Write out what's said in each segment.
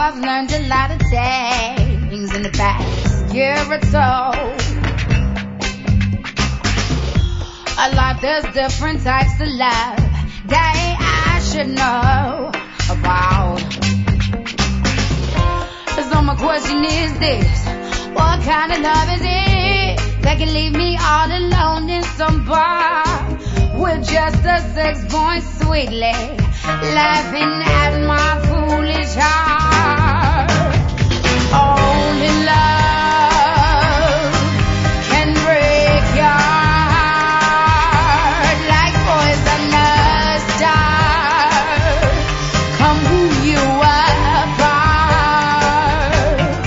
I've learned a lot of things in the past year or so. There's different types of love that I should know about. So my question is this: what kind of love is it that can leave me all alone in some bar with just a 6-point sweetly laughing at my foolish heart? Only love can break your heart like poisonous dart. Come who you apart.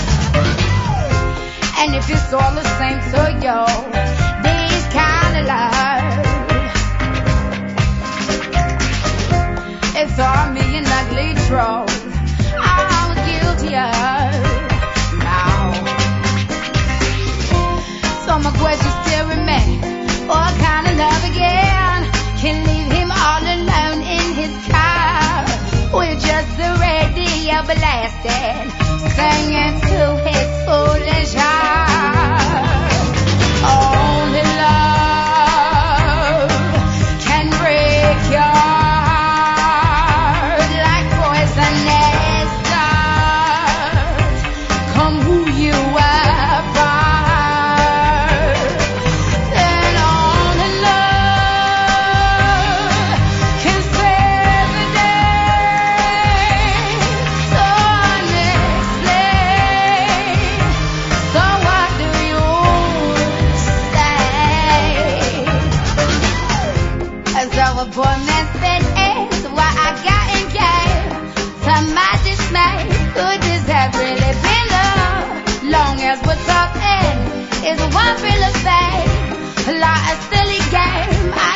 And if it's all the same to you, these kind of love, it's all me and ugly troll. I'm guilty of now. So my question still remains: what kind of love again can leave him all alone in his car with just the radio blasting, singing to his foolish heart? Only love can break your heart like poisonous dart. Come who you apart. Then only love can save the day. So unexplained. So what do you say? So a poor man spent is what I got in game. To my dismay, could this have really been love? Long as we're talking is one real of fame. Like a silly game. I